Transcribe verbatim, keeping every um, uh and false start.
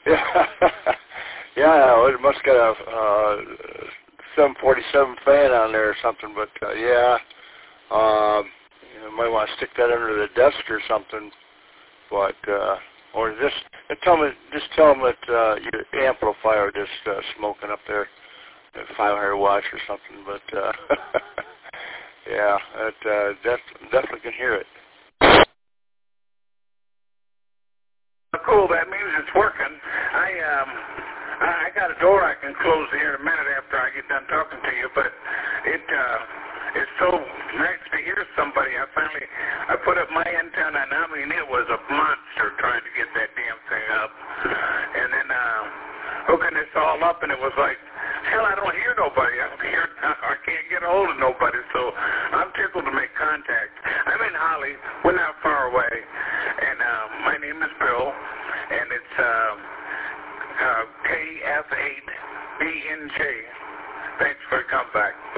Yeah, yeah. It must got a uh, seven forty-seven fan on there or something. But uh, yeah, um, you might want to stick that under the desk or something. But uh, or just tell me, just tell them that uh, your amplifier just uh, smoking up there at five hundred watts or something. But uh, yeah, it uh, def- definitely can hear it. Cool, that means it's working. I um, I got a door I can close here in a minute after I get done talking to you, but it uh, it's so nice to hear somebody. I finally I put up my antenna, and I mean it was a monster trying to get that damn thing up, and then uh, hooking this all up, and it was like, hell, I don't hear nobody. I don't hear, I can't get a hold of nobody, so I'm tickled to make contact. I'm in Holly. We're not far away, and uh, my name is Bill, and it's uh, uh, K F eight B N J. Thanks for the comeback.